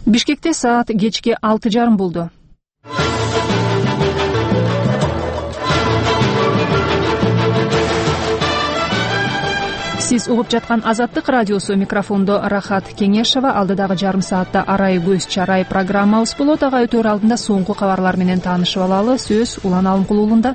Бишкекте саат кечки 6:30 болду. Сиз угуп жаткан Азаттык радиосу. Микрофондо Рахат Кеңешова. Алдыдагы жарым саатта арай көз чарай программабыз болот. Ага өтөр алдында соңку кабарлар менен таанышып алалы. Сөз Улан Алымкулуулунда.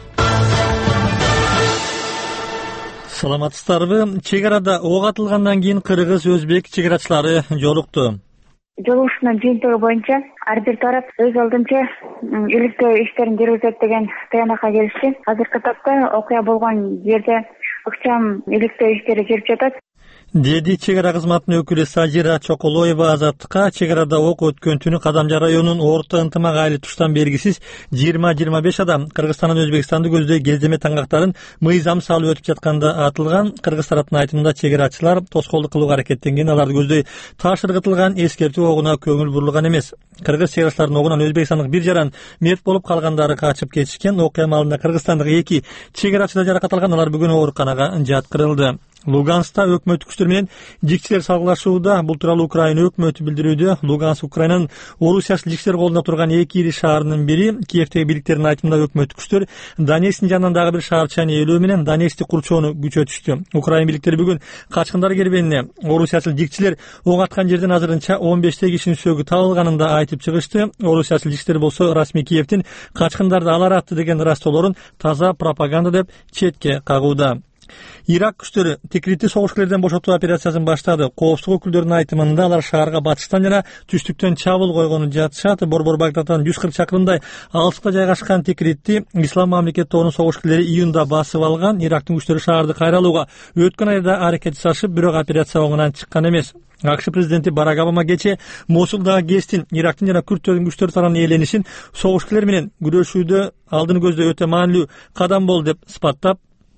Саламатсыздарбы? Чек арада ок атылгандан кийин кыргыз өзбек чек-арачылары жолукту. Жолугушуунун жыйынтыгы боюнча ар бир тарап өз алдынча иликтөө иштерин жүргүзөт деген таянакка келишти. Азыркы тапта окуя болгон жерде ыкчам иликтөө иштери жүрүп жатат, деди чек ара кызматынын өкүлү Сажира Чоколоева Азаттыкка. Чек арада ок өткөн түнү Кадамжа районунун Орто ынтымак айыл туштан бергисиз 20-25 адам Кыргызстандан Өзбекстанды көздөй кездеме таңгактарын мыйзам салып өтүп жатканда атылган. Кыргыз тараптын айтымында чек арачылар тоскоолдук кылууга аракеттенген, аларды көздөй таш ыргытылган эскертүү огуна көңүл бурулган эмес. Кыргыз чек арачылардын огунан өзбекстандык бир жаран мерт болуп калгандары качып кетишкен. Окуя маалында кыргызстандык 2 чек арачы да жаракат алган, алар бүгүн ооруканага жаткырылды. Луганскта өкмөттүк күчтөр менен жикчилер салгылашууда. Бул тууралуу Украина өкмөтү билдирүүдө. Луганск Украинанын Орусиячыл жикчилер колунда турган 2 ири шаарынын бири. Киевтеги бийликтердин айтымында өкмөттүк күчтөр Донецктин жанынан дагы бир шаарчаны ээлөө менен Донецкти курчоону күчөтүштү. Украина бийликтери бүгүн качкындар кербенине Орусиячыл жикчилер ок аткан жерден азырынча 15 кишинин сөөгү табылганын да айтып чыгышты. Орусиячыл жикчилер болсо расмий Киевтин качкындарды алар атты деген ырастоолорун таза пропаганда деп четке кагууда. Ирак күчтөрү Тикритти согушкерлерден бошотуу операциясын баштады. Коопсуздук өкүлдөрүнүн айтымында алар шаарга батыштан жана түштүктөн чабуул койгону жатышат. Борбор Багдадтан 140 чакырымдай алыскта жайгашкан Тикритти Ислам мамлекет тобунун согушкерлери июнда басып алган. Ирактын күчтөрү шаарды кайралууга өткөн айда аракет жасашып, бирок операция оңунан чыккан эмес. АКШ президенти Барак Обама кече Мосулдагы ГЭСтин Ирактын жана Күрдтөрдүн күчтөрү тарабынан ээленишин согушкерлер менен күрөшүүдө алдыны көздөй өтө маанилүү кадам болду деп сыпаттап,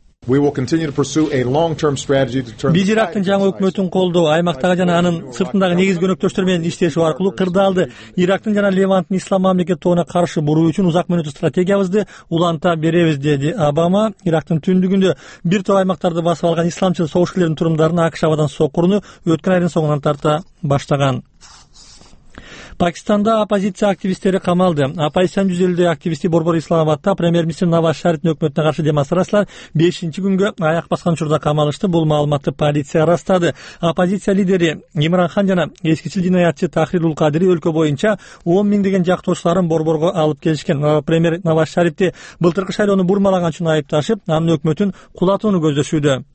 биз Ирактын жаңы өкмөтүн колдоо, аймактагы жана анын сыртындагы негизги өнөктөштөр менен иштешүү аркылуу кырдаалды Ирактын жана Леванттын ислам мамлекет тобуна каршы буруу үчүн узак мөөнөттүү стратегиябызды уланта беребиз, деди Обама. Ирактын түндүгүндө бир топ аймактарды басып алган исламчыл согушкерлердин турумдарын АКШ абадан сокуруну өткөн айдын соңунан тарта баштаган. Пакистанда оппозиция активисттери камалды. Оппозициянын 150 активисти Борбор Исламабадта премьер-министр Наваз Шарифтин өкмөтүнө каршы демонстрациялар 5-күнгө аяк баскан учурда камалышты. Бул маалыматты полиция ырастады. Оппозиция лидери Имран Хан жана эскичил жинаятчы Тахрир ул Кадири өлкө боюнча 10 миңдеген жактоошчуларын Борборго алып келишкен. Премьер Наваз Шарифти былтыркы шайлоону бурмалаган үчүн айыпташып, анын өкмөтүн кулатууну көздөшүүдө.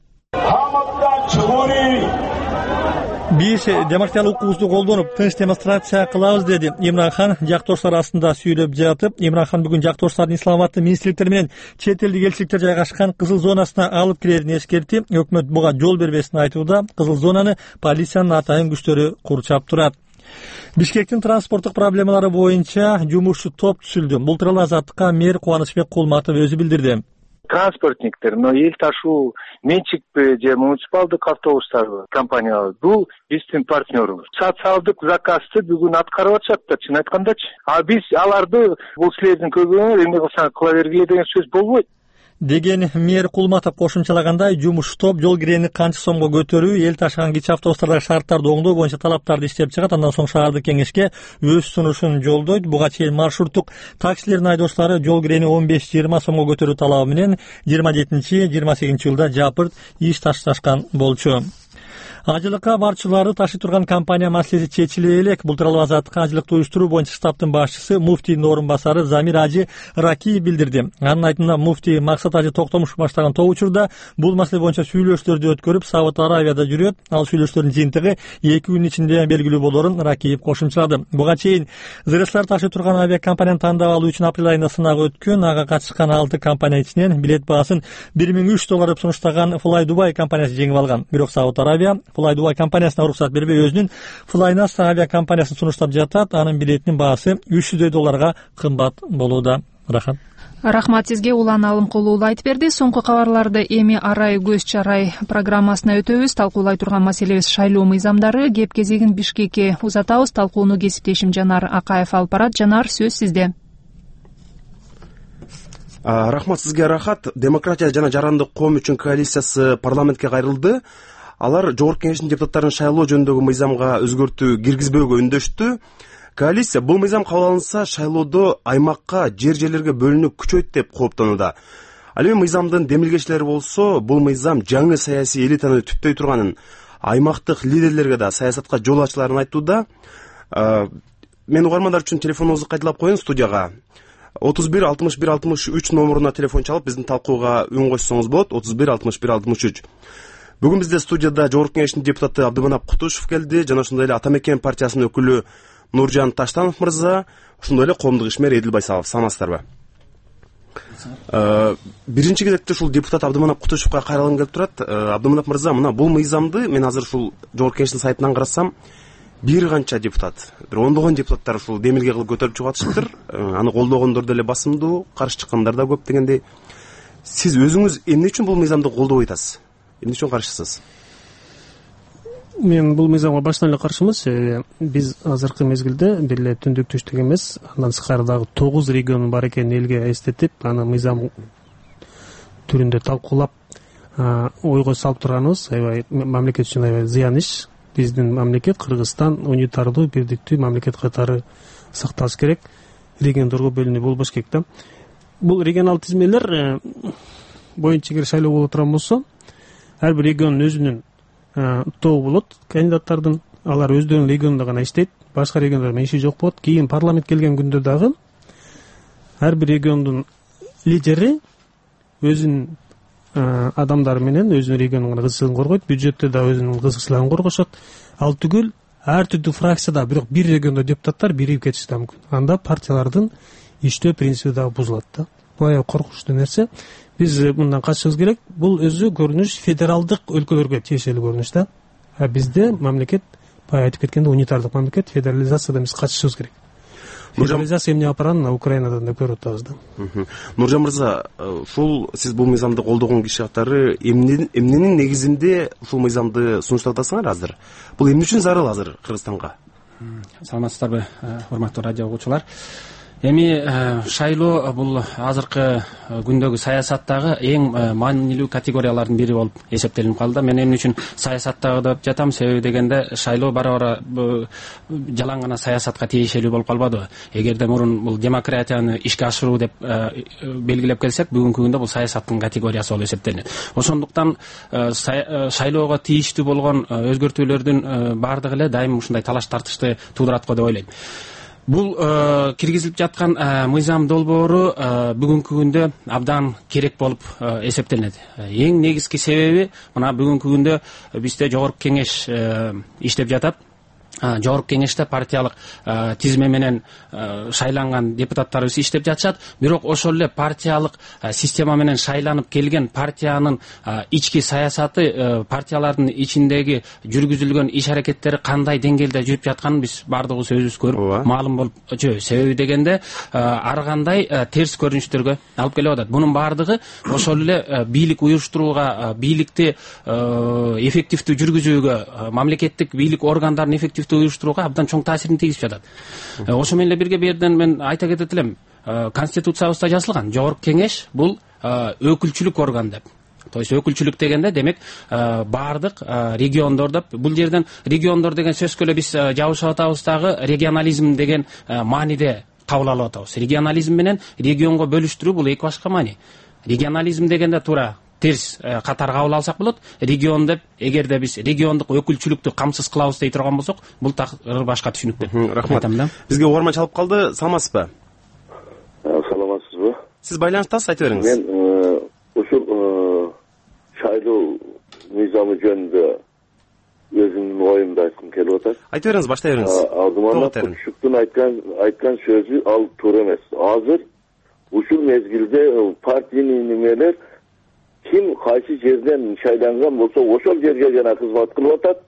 Биз демократиялык укугубузду колдонуп, тынч демонстрация кылабыз, деди Имран Хан жактоошчулар астында сүйлөп жатып. Имран Хан бүгүн жактоошчулардын Исламабадтын министрликтери менен чет элдик элчиликтер жайгашкан кызыл зонасына алып кирерин эскертти. Өкмөт буга жол бербесин айтууда. Кызыл зонаны полициянын атайын күчтөрү курчап турат. Бишкектин транспорттук проблемалары боюнча жумушчу топ түзүлдү. Бул тууралуу Азаттыкка мэр Кубанычбек Кулматов өзү билдирди. Транспортниктер, но эл ташуу менчикпи же муниципалдык автобустарбы компаниялар, бул биздин партнерубуз. Социалдык заказды бүгүн аткарып атышат да, чын айткандачы. А биз аларды бул силердин көйгөйүңөр эмне кылсаң кыла бергиле деген сөз болбойт, деген мэр Кулматов кошумчалагандай. Жумуш топ жол кирени канча сомго көтөрүү, эл ташыган кичи автобустардагы шарттарды оңдоо боюнча талаптарды иштеп чыгат. Андан соң шаардык кеңешке өз сунушун жолдойт. Буга чейин маршруттук таксилердин айдоочулары жол кирени 15-20 сомго көтөрүү талабы менен 27-28 жылда жапырт иш ташташкан болчу. Ажылыкка барчыларды ташый турган компания маселеси чечиле элек. Бул тууралуу Азаттыкка ажылыкты уюштуруу боюнча штабтын башчысы муфтийдин орун басары Замир Ажи Раки билдирди. Анын айтымында муфтий Максат Ажи Токтомуш баштаган топ учурда бул маселе боюнча сүйлөшүүлөрдү өткөрүп, Сауд Аравияда жүрөт. Ал сүйлөшүүлөрдүн жыйынтыгы 2 күн ичинде белгилүү болорун Ракиев кошумчалады. Буга чейин ЗРСлар ташый турган авиакомпанияны тандап алуу үчүн апрель айында сынак өткөн. Ага катышкан 6 компания ичинен билет баасын $1003 деп сунуштаган Fly Dubai компаниясы жеңип алган. Бирок Сауд Аравия Fly Dubai компаниясына уруксат бербей өзүнүн Flynas авиакомпаниясын сунуштап жатат. Анын билетинин баасы $300 кымбат болууда. Рахмат сизге, Улан Алымкулуу айтып берди. Соңку кабарларды эми арай көз чарай программасына өтөбүз. Талкуулай турган маселебиз шайлоо мыйзамдары. Кеп кезегин Бишкекке узатабыз. Талкууну кесиптешим Жанар Акаев алып барат. Жанар, сөз сизде. Рахмат сизге, Рахат. Демократия жана жарандык коом үчүн коалициясы парламентке кайрылды. алар жогорку кеңештин депутаттарын шайлоо жөнүндөгү мыйзамга өзгөртүү киргизбөөгө үндөштү. Коалиция бул мыйзам кабыл алынса шайлоодо аймакка жерлерге бөлүнүү күчөйт деп кооптонууда. Ал эми мыйзамдын демилгечилери болсо бул мыйзам жаңы саясий элитаны түптөй турганын, аймактык лидерлерге да саясатка жол ачыларын айтууда. Мен угармандар үчүн телефонуңузду кайталап коеюн студияга. 31 61 63 номеруна телефон чалып биздин талкууга үн кошсоңуз болот. 31 61 63. Бүгүн бизде студияда жогорку кеңештин депутаты Абдыманап Кутушев келди жана ошондой эле Ата Мекен партиясынын өкүлү Нуржан Таштанов мырза, ошондой эле коомдук ишмер Эдил Байсалов. Саламатсыздарбы? Биринчи кезекте ушул депутат Абдыманап Кутушевка кайрылгым келип турат. Абдыманап мырза, мына бул мыйзамды мен азыр ушул жогорку кеңештин сайтынан карасам, бир канча депутат, бир ондогон депутаттар ушул демилге кылып көтөрүп чыгып атышыптыр. Аны колдогондор деле басымдуу, каршы чыккандар да көп дегендей. Сиз өзүңүз эмне үчүн бул мыйзамды колдобой атасыз? Эмне үчүн каршысыз? Мен бул мыйзамга баштан эле каршымыз. Биз азыркы мезгилде бир эле түндүк түштүк эмес, андан сырткары дагы 9 регион бар экенин элге эстетип, аны мыйзам түрүндө талкуулап, ойго салып турганыбыз аябай мамлекет үчүн аябай зыян иш. Биздин мамлекет Кыргызстан унитардуу, бирдиктүү мамлекет катары сакталыш керек. Региондорго бөлүнүү болбош керек да. Бул регионал тизмелер боюнча эгер шайлоо боло турган болсо, ар бир региондун өзүнүн тобу болот кандидаттардын, алар өздөрүнүн регионунда гана иштейт, башка региондор менен иши жок болот. Кийин парламент келген күндө дагы ар бир региондун лидери өзүнүн адамдары менен өзүнүн регионунун кызыкчылыгын коргойт, бюджетте да өзүнүн кызыкчылыгын коргошот. Ал түгүл ар түрдүү фракцияда, бирок бир региондо депутаттар бирип кетиши да мүмкүн. Анда партиялардын иштөө принципи дагы бузулат да. Бул аябай коркунучтуу нерсе. Биз мындан качышыбыз керек. Бул өзү көрүнүш федералдык өлкөлөргө тиешелүү көрүнүш да. Бизде мамлекет, бая айтып кеткенде, унитардык мамлекет, федерализациядан биз качышыбыз керек. Федерализация эмне алып барганын Украинадан да көрүп атабыз да. Нуржан мырза, ушул сиз бул мыйзамды колдогон киши катары эмненин негизинде ушул мыйзамды сунуштап атасыңар азыр? Бул эмне үчүн зарыл азыр Кыргызстанга? Саламатсыздарбы, урматтуу радио угуучулар. Эми шайлоо бул азыркы күндөгү саясаттагы эң маанилүү категориялардын бири болуп эсептелип калды. Мен эмне үчүн саясаттагы деп жатам? Себеби дегенде шайлоо бара жалаң гана саясатка тиешелүү болуп калбады. Эгерде мурун бул демократияны ишке ашыруу деп белгилеп келсек, бүгүнкү күндө бул саясаттын категориясы болуп эсептелет. Ошондуктан шайлоого тийиштүү болгон өзгөртүүлөрдүн бардыгы эле дайым ушундай талаш тартышты туудурат го деп ойлойм. Бул киргизилип жаткан мыйзам долбоору бүгүнкү күндө абдан керек болуп эсептелет. Эң негизги себеби мына бүгүнкү күндө бизде жогорку кеңеш иштеп жатат. Жогорку кеңеште партиялык тизме менен шайланган депутаттарыбыз иштеп жатышат. Бирок ошол эле партиялык система менен шайланып келген партиянын ички саясаты, партиялардын ичиндеги жүргүзүлгөн иш аракеттери кандай деңгээлде жүрүп жатканын биз бардыгыбыз өзүбүз көрүп маалым болуп жүрөбүз. Себеби дегенде ар кандай терс көрүнүштөргө алып келип атат. Бунун бардыгы ошол эле бийлик уюштурууга, бийликти эффективдүү жүргүзүүгө, мамлекеттик бийлик органдарын эффективдүү уюштурууга абдан чоң таасирин тийгизип жатат. Ошо менен эле бирге берден мен айта кетет элем, конституциябызда жазылган жогорку кеңеш бул өкүлчүлүк орган деп. То есть өкүлчүлүк дегенде демек бардык региондор деп, бул жерден региондор деген сөзгө эле биз жабышып атабыз дагы регионализм деген мааниде кабыл алып атабыз. Регионализм менен регионго бөлүштүрүү бул эки башка маани. Регионализм дегенде туура терс катар кабыл алсак болот. Регион деп, эгерде биз региондук өкүлчүлүктү камсыз кылабыз дей турган болсок, бул такыр башка түшүнүктүү. Рахмат. Бизге угарман чалып калды. Саламатсызбы? Саламатсызбы? Сиз байланыштасыз, айта бериңиз. Мен ушул шайлоо мыйзамы жөнүндө өзүмдүн оюмду айткым келип атат. Айта бериңиз, баштай бериңиз. Алдыман Кутушевдун айткан сөзү ал туура эмес. Азыр ушул мезгилде партиянын немелер ким кайсы жерден шайланган болсо ошол жерге жана кызмат кылып атат.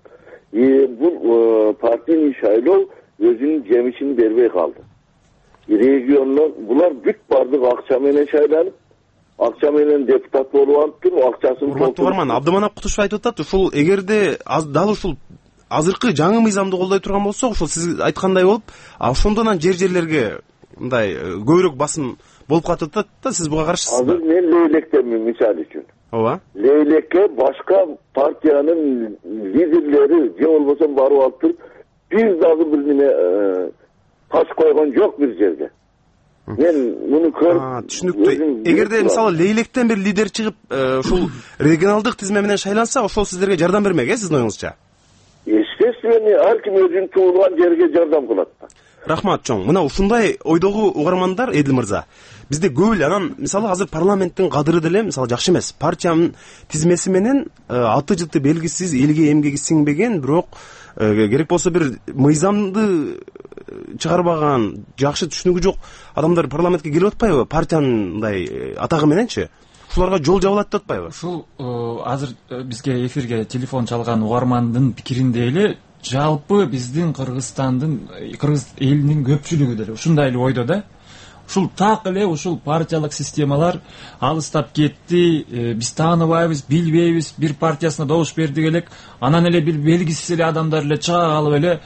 Бул партиянын шайлоо өзүнүн жемишин бербей калды. Региондон булар бүт бардык акча менен шайланып, акча менен депутат болуп алыптыр, акчасын толтурган. Абдыманап Кутушев айтып атат, ушул эгерде дал ушул азыркы жаңы мыйзамды колдой турган болсок, ушул сиз айткандай болуп, ошондон жерлерге мындай көбүрөөк басым болуп катып атат да, сиз буга каршысызбы? Азыр мен Лейлектемин, мисалы үчүн. Ооба. Лейлекке башка партиянын лидерлери же болбосо барып алып туруп бир дагы бир неме таш койгон жок бир жерге. Мен муну көрүп түшүнүктүү. Эгерде мисалы Лейлектен бир лидер чыгып, ушул регионалдык тизме менен шайланса, ошол сиздерге жардам бермек, сиздин оюңузча? Естественно, ар ким өзүнүн туулган жерге жардам кылат. Рахмат чоң. Мына ушундай ойдогу угармандар, Эдил мырза, бизде көп эле. Анан мисалы азыр парламенттин кадыры деле мисалы жакшы эмес. Партиянын тизмеси менен аты жыты белгисиз, элге эмгеги сиңбеген, бирок керек болсо бир мыйзамды чыгарбаган, жакшы түшүнүгү жок адамдар парламентке келип атпайбы? Партиянын мындай атагы мененчи ушуларга жол жабылат деп атпайбы? Ушул азыр бизге эфирге телефон чалган угармандын пикиринде эле жалпы биздин Кыргызстандын, кыргыз элинин көпчүлүгү деле ушундай эле ойдо да. Ушул так эле ушул партиялык системалар алыстап кетти, биз тааныбайбыз, билбейбиз, бир партиясына добуш бердик элек, анан эле бир белгисиз эле адамдар эле чыга калып эле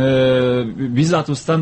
биз атыбыздан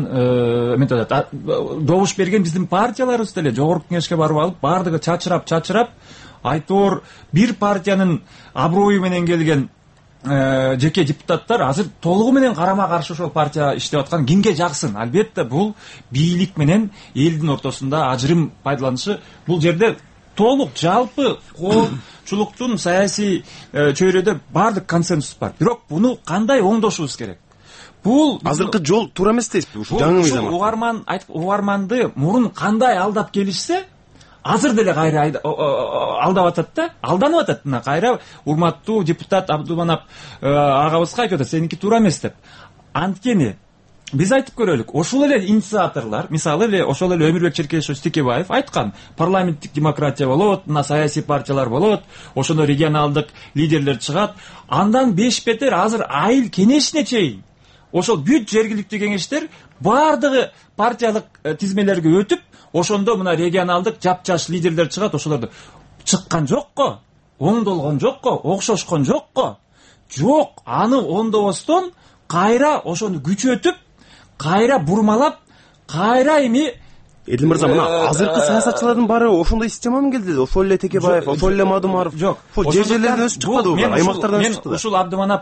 добуш берген биздин партияларыбыз деле жогорку кеңешке барып алып, бардыгы чачырап айтор бир партиянын аброю менен келген жеке депутаттар азыр толугу менен карама каршы ошол партия иштеп аткан кимге жаксын? Албетте бул бийлик менен элдин ортосунда ажырым пайдаланышы. Бул жерде толук жалпы коомчулуктун саясий чөйрөдө бардык консенсус бар. Бирок буну кандай оңдошубуз керек? Бул азыркы жол туура эмес дейсизби? Ушу жаңы мыйзам. Угарманды мурун кандай алдап келишсе, азыр деле кайра алдап атат да, алданып атат. Мына кайра урматтуу депутат Абдуманап агабызга айтып атат, сеники туура эмес деп. Анткени биз айтып көрөлүк, ошол эле инициаторлар, мисалы эле ошол эле Өмүрбек Черкешевич Текебаев айткан, парламенттик демократия болот, мына саясий партиялар болот, ошондо регионалдык лидерлер чыгат, андан беш бетер азыр айыл кеңешине чейин ошол бүт жергиликтүү кеңештер бардыгы партиялык тизмелерге өтүп, ошондо мына регионалдык жапжаш лидерлер чыгат, ошолорду чыккан жокко, оңдолгон жокко, окшошкон жокко. Жок, аны оңдобостон кайра ошону күчөтүп, кайра бурмалап, кайра эми Эдил мырза, мына азыркы саясатчылардын баары ошондой система менен келди. Ошол эле Текебаев, ошол эле Мадумаров. Жок, ошол жерлерден өсүп чыкпады булар, аймактардан өсүп чыкты. Мен ушул Абдуманап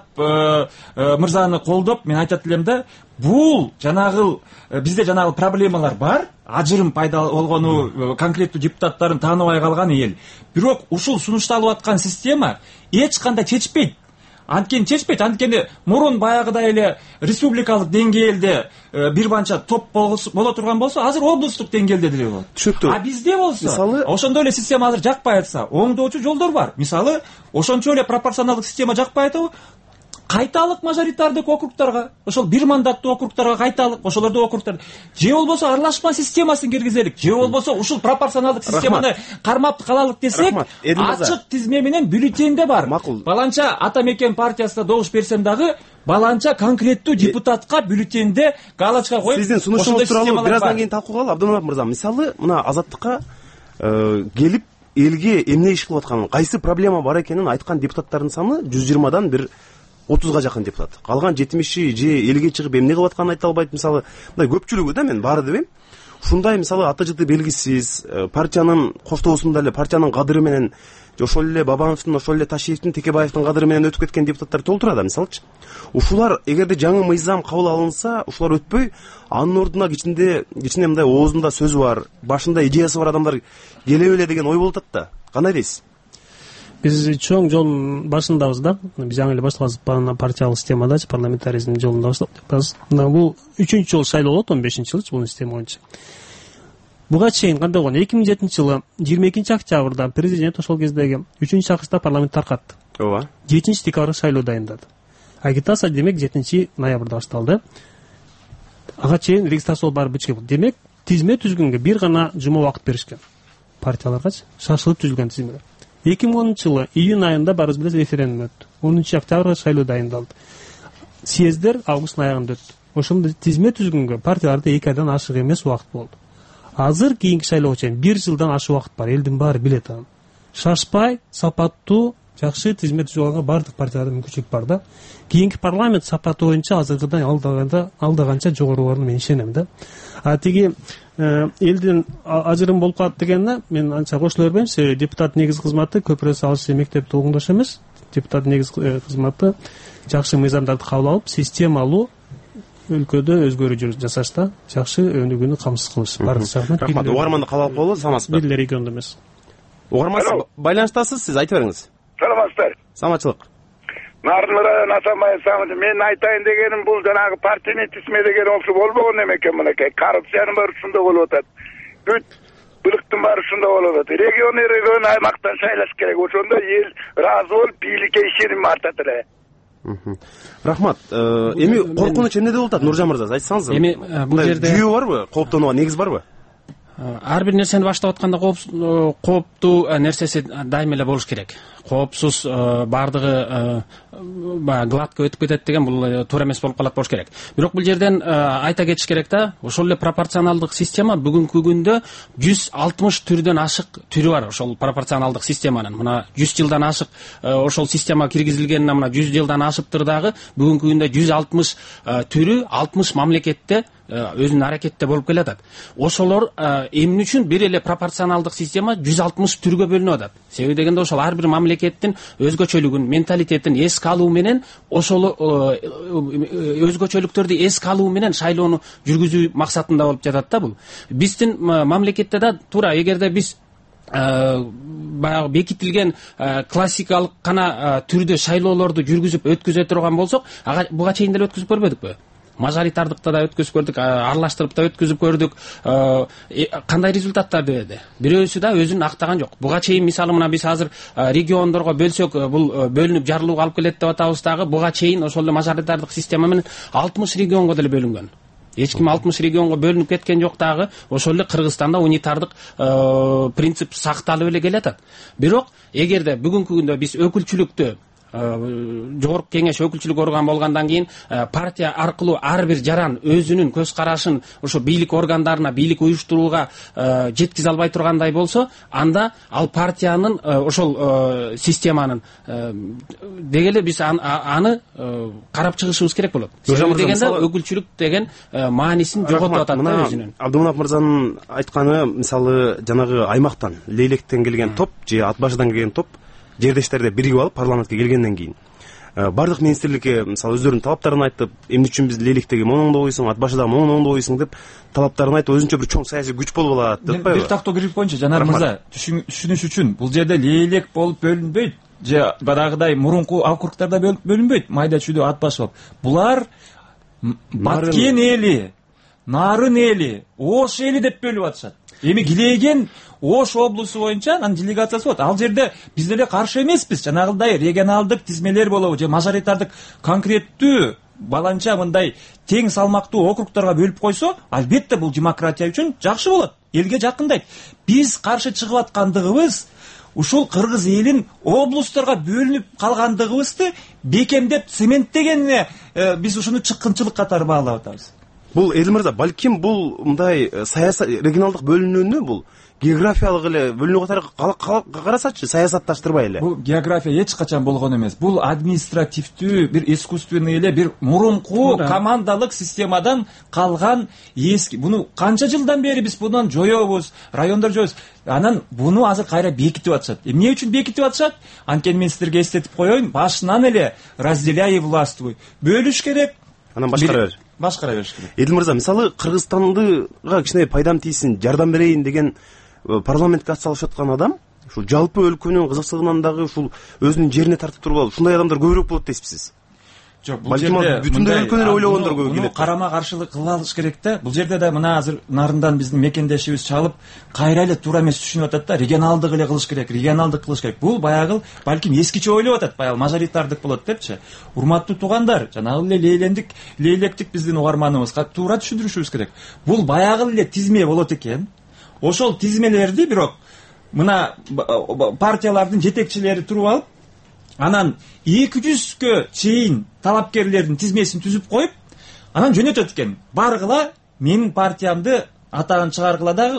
мырзаны колдоп, мен айтат элем да, бул жанагы бизде жанагы проблемалар бар, ажырым пайда болгону, конкреттүү депутаттарын тааныбай калган эл. Бирок ушул сунушталып аткан система эч кандай чечпейт. Анткени мурун баягыдай эле республикалык деңгээлде бир банча топ боло турган болсо, азыр облустук деңгээлде деле болот. Түшүктүү. А бизде болсо, ошондой эле система азыр жакпай атса, оңдоочу жолдор бар. Мисалы, ошончо эле пропорционалдык система жакпай атабы? Кайталык мажоритардык округтарга, ошол бир мандаттуу округтарга кайталык, ошолордо округтар. Же болбосо аралашма системасын киргизелик, же болбосо ушул пропорционалдык системаны кармап калалык десек, ачык тизме менен бюллетенде бар. Баланча ата мекен партиясына добуш берсем дагы, баланча конкреттүү депутатка бюллетенде галочка коюп, сиздин сунушуңуз тууралуу бир аздан кийин талкуулап, Абдуманап мырза, мисалы, мына Азаттыкка келип элге эмне иш кылып атканын, кайсы проблема бар экенин айткан депутаттардын саны 120дан бир 30га жакын депутат. Калган 70-и же элге чыгып эмне кылып атканын айта албайт. Мисалы, мындай көпчүлүгү да, мен баары дебейм. Ушундай мисалы аты жыты белгисиз, партиянын коштобосунда эле партиянын кадыры менен, ошол эле Бабановдун, ошол эле Ташиевдин, Текебаевдин кадыры менен өтүп кеткен депутаттар толтурат, мисалычы. Ушулар эгерде жаңы мыйзам кабыл алынса, ушулар өтпөй, анын ордуна кичине мындай оозунда сөзү бар, башында идеясы бар адамдар келе беле деген ой болуп атат да. Кандай дейсиз? Биз чоң жолдун башындабыз да. Биз жаңы эле баштаганбыз партиялык системадачы, парламентаризмдин жолунда баштап. Бул 3-чү жол шайлоо болот, 15-жылчы бул система боюнча. Буга чейин кандай болгон? 2007-жылы 22 октябрда президент ошол кездеги 3-чакырышта парламент таркатты. Ооба. 7 декабрда шайлоо дайындады. Агитация демек 7 ноябрда башталды. Ага чейин регистрация бар бычкы. Демек тизме түзгөнгө бир гана жума убакыт беришкен. Партияларга шашылып түзүлгөн тизме. 2010-жылы июнь айында барыбыз билебиз референдум өттү. 10 октябрда шайлоо дайындалды. Съездер август аягында өттү. Ошондо тизме түзгөнгө партияларда 2 айдан ашык эмес убакыт болду. Азыр кийинки шайлоого чейин 1 жылдан ашык убакыт бар. Элдин баары билет аны. Шашпай, сапаттуу, жакшы тизме түзүүгө бардык партияларда мүмкүнчүлүк бар да. Кийинки парламент сапаты боюнча азыркыдан алдаганча жогору болорун мен ишенем да. А тиги элдин ажырым болуп калат дегенине мен анча кошуло бербейм. Себеби депутат негизги кызматы көпүрө салыш же мектепти угуңдош эмес. Депутат негизги кызматы жакшы мыйзамдарды кабыл алып, системалуу өлкөдө өзгөрүү жасашта жакшы өнүгүүнү камсыз кылыш. Рахмат. Угарманды кабыл алып коелу, саламатсызбы? Бир эле региондо эмес. Угарман, байланыштасыз, сиз айтып бериңиз. Саламатсыздар. Саламатчылык. Нарын район Атамбаев самыты. Мен айтайын дегеним бул жанагы партийный тизме деген болсо болбогон экен мынакей. Коррупциянын баары ушунда болуп атат. Бүт былыктын баары ушунда болуп атат. Регион аймактан шайлаш керек. Ошондо эл ыраазы болуп бийликке ишеним артат эле. Рахмат. Эми коркунуч эмнеде болуп атат, Нуржан мырза, айтсаңыз. Эми бул жерде жүйө барбы? Кооптонууга негиз барбы? Ар бир нерсени баштап атканда кооптуу нерсеси дайыма эле болуш керек. Коопсуз баардыгы гладко өтүп кетет деген бул туура эмес болуп калат болуш керек. Бирок бул жерден айта кетиш керек да, ошол эле пропорционалдык система бүгүнкү күндө 160 түрдөн ашык түрү бар ошол пропорционалдык системанын. Мына 100 жылдан ашык ошол система киргизилгенине мына 100 жылдан ашыптыр дагы бүгүнкү күндө 160 түрү 60 мамлекетте өзүнүн аракетте болуп келатат. Ошолор эмне үчүн бир эле пропорционалдык система 160 түргө бөлүнүп атат? Себеби дегенде ошол ар бир мамлекеттин өзгөчөлүгүн, менталитетин эске алуу менен ошол өзгөчөлүктөрдү эске алуу менен шайлоону жүргүзүү максатында болуп жатат да бул. Биздин мамлекетте да туура эгерде биз баягы бекитилген классикалык гана түрдө шайлоолорду жүргүзүп өткөзө турган болсок, буга чейин деле өткөзүп көрбөдүкпү? Мажоритардыкта да өткөзүп көрдүк, аралаштырып да өткөзүп көрдүк. Кандай результаттар берди? Бирөөсү да өзүн актаган жок. Буга чейин мисалы мына биз азыр региондорго бөлсөк, бул бөлүнүп жарылууга алып келет деп атабыз дагы. Буга чейин ошол эле мажоритардык система менен 60 регионго деле бөлүнгөн. Эч ким 60 регионго бөлүнүп кеткен жок дагы. Ошол эле Кыргызстанда унитардык принцип сакталып эле келатат. Бирок эгерде бүгүнкү күндө биз өкүлчүлүктү жогорку кеңеш өкүлчүлүк орган болгондон кийин партия аркылуу ар бир жаран өзүнүн көз карашын ошо бийлик органдарына, бийлик уюштурууга жеткизе албай тургандай болсо, анда ал партиянын ошол системанын дегеле биз аны карап чыгышыбыз керек болот. Себеби дегенде өкүлчүлүк деген маанисин жоготуп атат да өзүнүн. Абдыманап мырзанын айтканы мисалы жанагы аймактан, Лейлектен келген топ же Ат башыдан келген топ жердештерде биригип алып парламентке келгенден кийин бардык министрликке мисалы өздөрүнүн талаптарын айтып, эмне үчүн биз Лейлектеги мону оңдобойсуң, Ат башыда мону оңдобойсуң деп талаптарын айтып, өзүнчө бир чоң саясий күч болуп алат деп атпайбы? Бир тактоо кирип коеюнчу, Жанар мырза, түшүнүш үчүн бул жерде Лейлек болуп бөлүнбөйт же баягыдай мурунку округтарда бөлүнбөйт, майда чүйдө ат башы болуп. Булар Баткен эли, Нарын эли, Ош эли деп бөлүп атышат. Эми Килейген Ош облусу боюнча анын делегациясы болот. Ал жерде биз деле каршы эмеспиз. Жанагындай регионалдык тизмелер болобу же мажоритардык конкреттүү баланча мындай тең салмактуу округдарга бөлүп койсо, албетте бул демократия үчүн жакшы болот. Элге жакындайт. Биз каршы чыгып аткандыгыбыз ушул кыргыз элин облустарга бөлүнүп калгандыгыбызды бекемдеп цементтегенине биз ушуну чыккынчылык катары баалап атабыз. Бул Эдил мырза, балким бул мындай саясат регионалдык бөлүнүүнү бул географиялык эле бөлүнүү катары карасачы, саясатташтырбай эле. Бул география эч качан болгон эмес. Бул административдүү, бир искусственный эле бир мурунку командалык системадан калган эски. Буну канча жылдан бери биз бунан жоёбуз, райондор жоёбуз. Анан буну азыр кайра бекитип атышат. Эмне үчүн бекитип атышат? Анткени мен сиздерге эстетип коеюн, башынан эле разделяй властвуй. Бөлүш керек, анан башкара бериш керек. Эдил мырза, мисалы Кыргызстандыга кичине пайдам тийсин, жардам берейин деген парламентке атсалышып аткан адам, ушул жалпы өлкөнүн кызыкчылыгынан дагы ушул өзүнүн жерине тартып туруп алып, ушундай адамдар көбүрөөк болот дейсизбиз? Жок, бул жерде бүтүндөй өлкөнү эле ойлогондор көп келет. Карама каршылык кыла алыш керек да. Бул жерде да мына азыр Нарындан биздин мекендешибиз чалып, кайра эле туура эмес түшүнүп атат да, регионалдык эле кылыш керек, регионалдык кылыш керек. Бул баягы балким эскиче ойлоп атат, баягы мажоритардык болот депчи. Урматтуу туугандар, жанагы эле Лейлектик биздин угарманыбызга туура түшүндүрүшүбүз керек. Бул баягы эле тизме болот экен. Ошол тизмелерди бирок мына партиялардын жетекчилери туруп алып, анан 200гө чейин талапкерлердин тизмесин түзүп коюп, анан жөнөтөт экен. Баргыла, менин партиямды атагын чыгаргыла дагы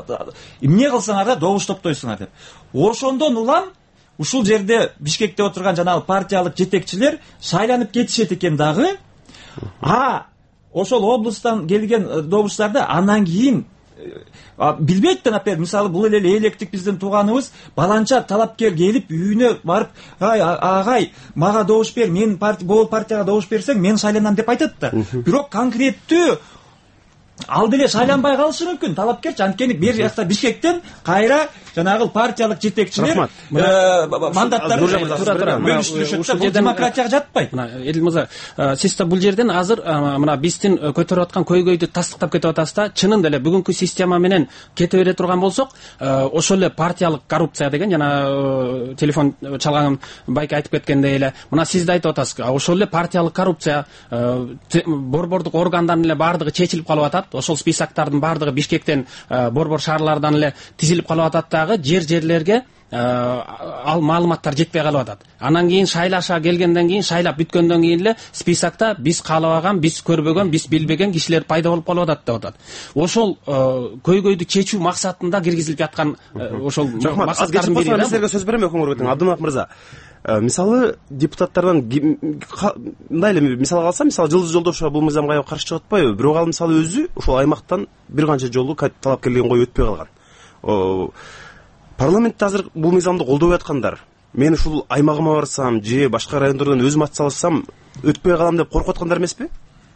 эмне кылсаңар да добуш топтойсуңар деп. Ошондон улам ушул жерде Бишкекте отурган жанагы партиялык жетекчилер шайланып кетишет экен дагы. ошол облусттан келген добуштарды андан кийин билбейт да, например, мисалы бул эле электик биздин тууганыбыз баланча талапкер келип үйүнө барып, агай мага добуш бер, мен бул партияга добуш берсең мен шайланам деп айтат да. Бирок конкреттүү ал деле шайланбай калышы мүмкүн талапкерчи, анткени бер жакта Бишкектен кайра жанагы партиялык жетекчилер мандаттарды бөлүштүрүшөт. Бул демократияга жатпайт. Эдил мырза, сиз да бул жерден азыр мына биздин көтөрүп аткан көйгөйдү тастыктап кетип атасыз да. Чынында эле бүгүнкү система менен кете бере турган болсок, ошол эле партиялык коррупция деген жана телефон чалган байке айтып кеткендей эле, мына сиз да айтып атасыз, ошол эле партиялык коррупция борбордук органдардын эле баардыгы чечилип калып атат. Ошол списоктардын баардыгы Бишкектен борбор шаарлардан эле тизилип калып атат дагы, жерлерге ал маалыматтар жетпей калып атат. Анан кийин шайлаша келгенден кийин, шайлап бүткөндөн кийин эле списокто биз каалабаган, биз көрбөгөн, биз билбеген кишилер пайда болуп калып атат деп атат. Ошол көйгөйдү чечүү максатында киргизилип жаткан ошол максаттардын бири. Силерге сөз берем, Өкмөрбек Абдымак мырза. Мисалы депутаттардан мындай эле мисал алсам, мисалы Жылдыз Жолдошова бул мыйзамга каршы чыгып атпайбы? Бирок ал мисалы өзү ошол аймактан бир канча жолу талапкерлигин коюп өтпөй калган. Парламентте азыр бул мыйзамды колдоп аткандар, мен ушул аймагыма барсам же башка райондордон өзүм атсалышсам өтпөй калам деп коркуп аткандар эмеспи?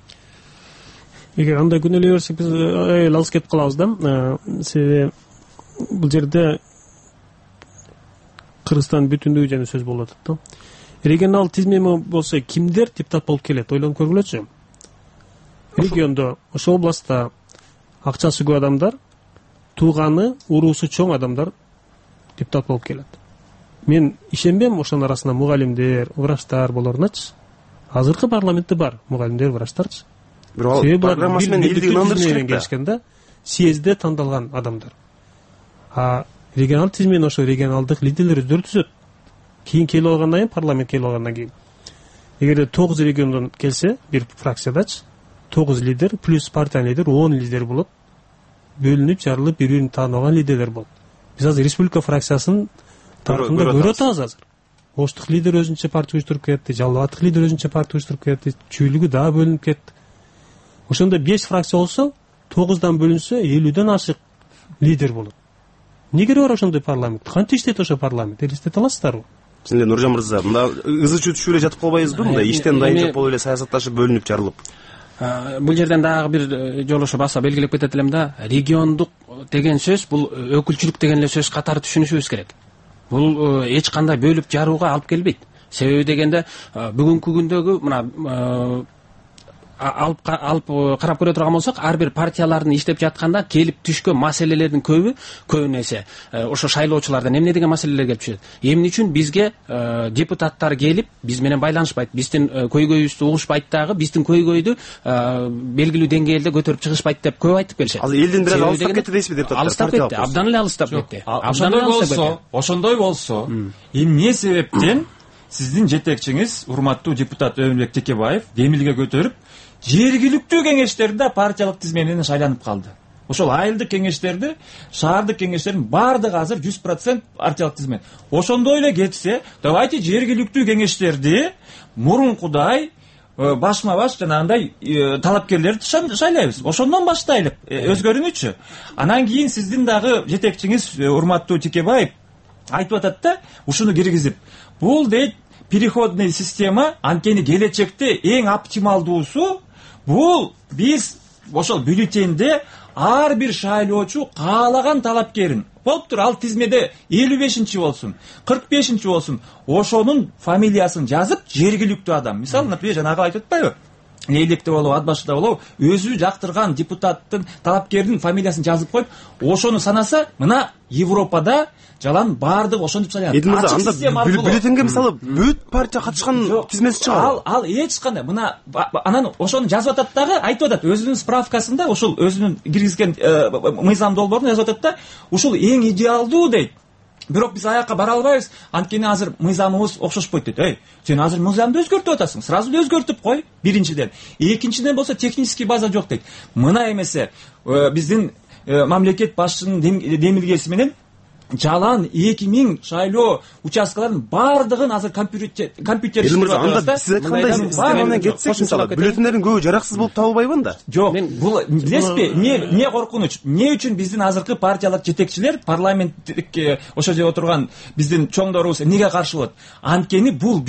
Эгер андай күнөөлөй берсек биз алыс кетип калабыз да. Себеби бул жерде Кыргызстан бүтүндүгү жана сөз болуп атат да. Регионал тизмеми болсо кимдер депутат болуп келет? Ойлонуп көргүлөчү. Региондо, ошол областта акчасы көп адамдар, тууганы, уруусу чоң адамдар депутат болуп келет. Мен ишенбем ошонун арасында мугалимдер, врачтар болоруначы. Азыркы парламентте бар мугалимдер, врачтарчы. Бирок программасы менен элдиги ындырышкан келишкенде съездде тандалган адамдар. Регионал тизмени ошо регионалдык лидерлер өздөрү түзөт. Кийин келип алгандан кийин, парламент келип алгандан кийин. Эгерде 9 региондон келсе, бир фракциядачы 9 лидер плюс партия лидер 10 лидер болот. Бөлүнүп, жарылып, бири-бирин тааныбаган лидерлер болот. Биз азыр республика фракциясын тарыхында көрүп атабыз азыр. Оштук лидер өзүнчө партия уюштуруп кетти, Жалал Абадтык лидер өзүнчө партия уюштуруп кетти, Чүйлүгү дагы бөлүнүп кетти. Ошондо 5 фракция болсо, 9дан бөлүнсө 50ден ашык лидер болот. Эмне бар ошондой парламент? Кантип иштейт ошо парламент? Элестете аласыздарбы? Сиздер Нуржан мырза, мында ызы-чуу түшүп эле жатып калбайбызбы? Мында иштен дайын жок болуп эле саясатташып, бөлүнүп, жарылып. Бул жерден дагы бир жолошо баса белгилеп кетет элем да. Региондук деген сөз бул өкүлчүлүк деген эле сөз катары түшүнүшүбүз керек. Бул эч кандай бөлүп жарууга алып келбейт. Себеби дегенде бүгүнкү күндөгү мына алып карап көрө турган болсок, ар бир партиялардын иштеп жатканда келип түшкөн маселелердин көбүн эсе ошо шайлоочулардан эмне деген маселелер келип түшөт. Эмне үчүн бизге депутаттар келип биз менен байланышпайт, биздин көйгөйүбүздү угушпайт дагы, биздин көйгөйдү белгилүү деңгээлде көтөрүп чыгышпайт деп көп айтып келишет. Азыр элдин бир алыстап кетти дейсизби депутаттар? Алыстап кетти, абдан эле алыстап кетти. Ошондой болсо, эмне себептен сиздин жетекчиңиз урматтуу депутат Өмүрбек Текебаев Демилге көтөрүп жергиликтүү кеңештерде партиялык тизме менен шайланып калды? Ошол айылдык кеңештерди, шаардык кеңештердин баардыгы азыр 100% партиялык тизме. Ошондой эле кетсе, давайте жергиликтүү кеңештерди мурункудай башма-баш жанагындай талапкерлерди шайлайбыз. Ошондон баштайлы, өзгөрүнүчү. Анан кийин сиздин дагы жетекчиңиз урматтуу Текебаев айтып атат да, ушуну киргизип, бул дейт переходный система, анткени келечекте эң оптималдуусу бул биз ошол бюллетенде ар бир шайлоочу каалаган талапкерин болуптур, ал тизмеде 55-чи болсун, 45-чи болсун, ошонун фамилиясын жазып жергиликтүү адам. Мисалы, например, жанагы айтып атпайбы? Элдикте болобу, Атбашыда болобу, өзү жактырган депутаттын талапкердин фамилиясын жазып коюп, ошону санаса, мына Европада жалан баардык ошентип шайланат. Эдмирза, анда бюллетенге мисалы бүт партия катышкан тизмеси чыгат. Ал эч кандай, мына анан ошону жазып атат дагы, айтып атат, өзүнүн справкасында ошол өзүнүн киргизген мыйзам долбоорун жазып атат да, ушул эң идеалдуу дейт. Бирок биз аякка бара албайбыз, анткени азыр мыйзамыбыз окшошпойт дейт. Сен азыр мыйзамды өзгөртүп атасың, сразу эле өзгөртүп кой, биринчиден. Экинчиден болсо технический база жок дейт. Мына эмесе биздин мамлекет башчынын демилгеси менен жалаан 2000 шайлоо участкаларынын баардыгын азыр компьютер Элмирза, анда сиз айткандай системадан кетсек, мисалы бюллетендердин көбү жараксыз болуп табылбайбы анда? Жок, бул билесизби, эмне коркунуч? Эмне үчүн биздин азыркы партиялык жетекчилер, парламенттик ошол жерде отурган биздин чоңдорубуз эмнеге каршы болот? Анткени бул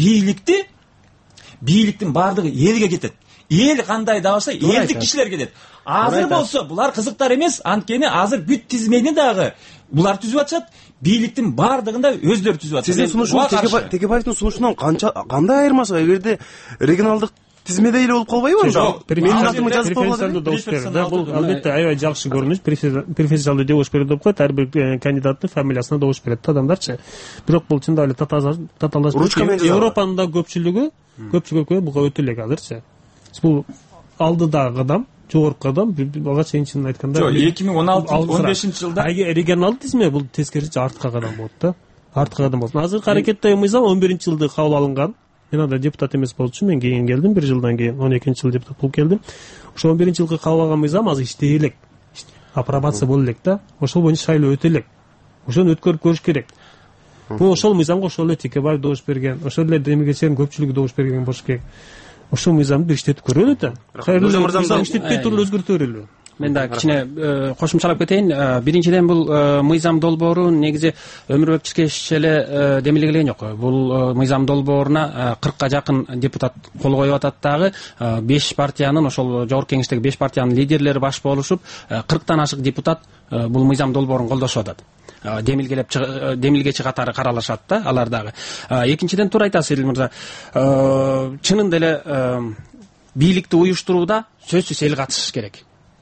бийликтин баардыгы элге кетет. Эл кандай да болсо элдик кишилер кетет. Азыр болсо булар кызыктар эмес, анткени азыр бүт тизмени дагы булар түзүп атышат, бийликтин бардыгында өздөрү түзүп атышат. Сиздин сунушуңуз Текебаевдин сунушунан кандай айырмасы бар? Эгерде регионалдык тизмеде эле болуп калбайбы? Жок, преференциалдуу добуш берүү. Бул албетте аябай жакшы көрүнүш. Преференциалдуу добуш берүү деп коет. Ар бир кандидаттын фамилиясына добуш берет адамдарчы. Бирок бул чындап эле татаалдашып, Европанын да көпчүлүккө буга өтө элек азырчы. Бул алдыдагы кадам, жогорку кадам, ага чейин чынын айтканда. Жок, 2016-15 жылда регионалдык тизме бул тескерисинче артка кадам болот да. Артка кадам болот. Азыркы аракеттеги мыйзам 11-жылда кабыл алынган. Мен анда депутат эмес болчумун, мен кийин келдим, 1 жылдан кийин 12-жыл депутат болуп келдим. Ошол 11-жылга кабыл алган мыйзам азыр иштей элек. Апробация боло элек да. Ошол боюнча шайлоо өтө элек. Ошону өткөрүп көрүш керек. Бул ошол мыйзамга ошол эле Текебаев добуш берген, ошол эле демилгечилердин көпчүлүгү добуш берген болуш керек. Ошол мыйзамды иштетип көрөлү да. Кайрылуу мыйзам иштетпей туруп өзгөртө берели. Мен да кичине кошумчалап кетейин. Биринчиден бул мыйзам долбоору негизи Өмүрбек Чиркешев эле демилгелеген жок. Бул мыйзам долбооруна 40ка жакын депутат кол коюп атат дагы. 5 партиянын, ошол жогорку кеңештеги 5 партиянын лидерлери баш болушуп, 40тан ашык депутат бул мыйзам долбоорун колдошуп атат. Демилгечи катары каралышат да алар дагы. Экинчиден туура айтасыз Элмирза. Чынында эле бийликти уюштурууда сөзсүз эл катышыш керек.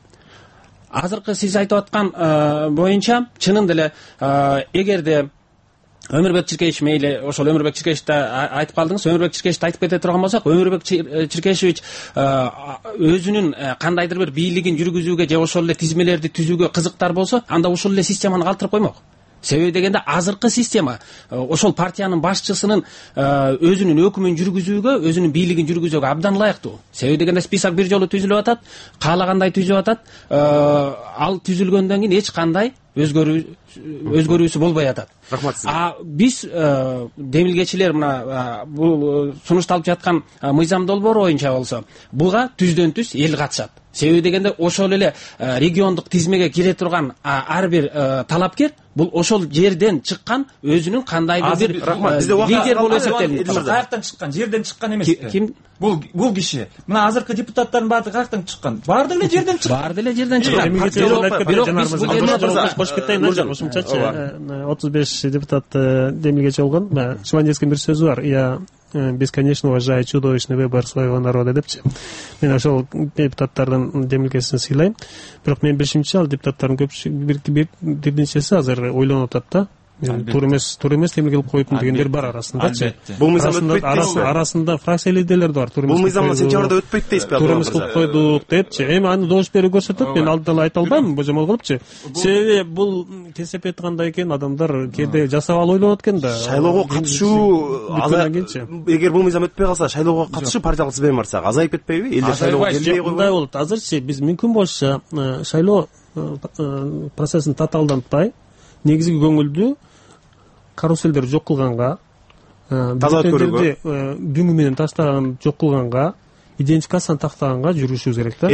Азыркы сиз айтып аткан боюнча чынында эле эгерде Өмүрбек Чиркешев мейли ошол Өмүрбек Чиркешевди айтып калдыңыз, Өмүрбек Чиркешевди айтып кете турган болсок, Өмүрбек Чиркешевич өзүнүн кандайдыр бир бийлигин жүргүзүүгө же ошол эле тизмелерди түзүүгө кызыктар болсо, анда ушул эле системаны калтырып коймок. Себеби дегенде азыркы система ошол партиянын башчысынын өзүнүн өкүмүн жүргүзүүгө, өзүнүн бийлигин жүргүзүүгө абдан ылайыктуу. Себеби дегенде список бир жолу түзүлүп атат, каалагандай түзүп атат. Ал түзүлгөндөн кийин эч кандай өзгөрүүсү болбой атат. Рахмат сизге. Биз демилгечилер мына бул сунушталып жаткан мыйзам долбоору боюнча болсо, буга түздөн түз эл катышат. Себеби дегенде ошол эле региондук тизмеге кире турган ар бир талапкер бул ошол жерден чыккан өзүнүн кандайдыр бир лидер болуп эсептелинет. Каяктан чыккан? Жерден чыккан эмес. Ким? Бул киши. Мына азыркы депутаттардын баардыгы каяктан чыккан? Баардыгы эле жерден чыккан. Баардыгы эле жерден чыккан. Бирок биз бул жерде кош кетейин, кошумчачы 35 депутат демилгечи болгон. Швандецкийдин бир сөзү бар. Я бесконечно уважаю чудовищный выбор своего народа депчи. Мен ошол депутаттардын демилгесин сыйлайм. Бирок мен билишимче ал депутаттардын көпчүлүгү бир нечеси азыр ойлонуп атат да. Туура эмес демилге кылып коюптун дегендер бар арасындачы. Бул мыйзам өтпөйт дейсизби? Арасында фракция лидерлери да бар. Бул мыйзам сентябрда өтпөйт дейсизби? Туура эмес кылып койдук депчи. Эми аны добуш берүү көрсөтөт. Мен алдыдан айта албайм, божомол кылыпчы. Себеби бул кесепет кандай экен, адамдар кээде жасап алып ойлонот экен да. Шайлоого катышуу эгер бул мыйзам өтпөй калса, шайлоого катышуу партиялык тизме барса азайып кетпейби? Элдер шайлоого келбей койбойбу? Мындай болот. Азырчы биз мүмкүн болсо шайлоо процессин татаалдантпай, негизги көңүлдүү каруселдер жок кылганга, бюллетендерди бүңү менен таштаган жок кылганга, идентификацияны тактаганга жүрүшүбүз керек да.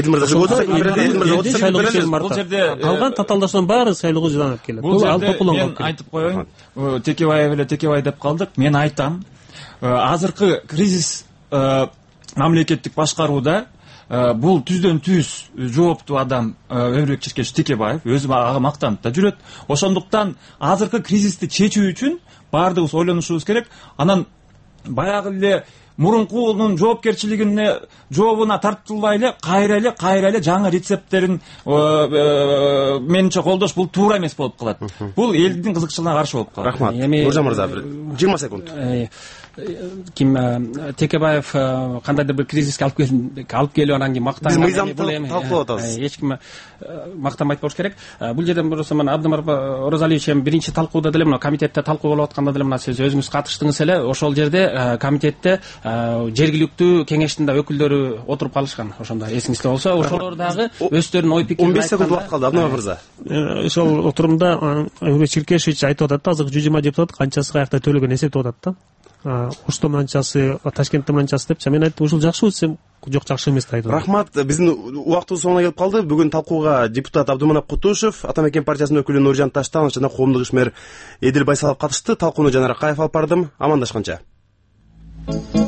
Бул жерде калган татаалдашуунун баары шайлоого жыданып келет. Бул жерде мен айтып коеюн, Текебаев эле Текебай деп калдык. Мен айтам, азыркы кризис мамлекеттик башкарууда бул түздөн түз жооптуу адам Өмүрбек Чиркешев Текебаев өзү ага мактанып да жүрөт. Ошондуктан азыркы кризисти чечүү үчүн баардыгыбыз ойлонушубуз керек. Анан баягы эле мурункунун жоопкерчилигине жообуна тартылбай эле кайра эле жаңы рецепттерин менимче колдош бул туура эмес болуп калат. Бул элдин кызыкчылыгына каршы болуп калат. Рахмат. Нуржан мырза, 20 секунд. ким Текебаев кандайдыр бир кризиске алып келип анан кийин мактанган. Биз мыйзамды талкуулап атабыз. Эч ким мактанбайт болуш керек. Бул жерден бурса мына Абдымар Оразалиевич эми биринчи талкууда деле мына комитетте талкуу болуп атканда деле мына сиз өзүңүз катыштыңыз эле. Ошол жерде комитетте жергиликтүү кеңештин да өкүлдөрү отуруп калышкан. Ошондо эсиңизде болсо, ошолор дагы өздөрүнүн ой пикирин 15 секунд убакыт калды, Абдымар мырза. Ошол отурумда Чиркешевич айтып атат да, азыр 120 депутат канчасы каякта төлөгөн эсептеп атат да. Ошто мынчасы, Ташкентте мынчасы депчи. Мен айттым, ушул жакшыбы десем, жок, жакшы эмес деп айтып. Рахмат. Биздин убактыбыз соңуна келип калды. Бүгүн талкууга депутат Абдыманап Кутушев, Ата Мекен партиясынын өкүлү Нуржан Таштанов жана коомдук ишмер Эдил Байсалов катышты. Талкууну Жанар Акаев алып бардым. Амандашканча.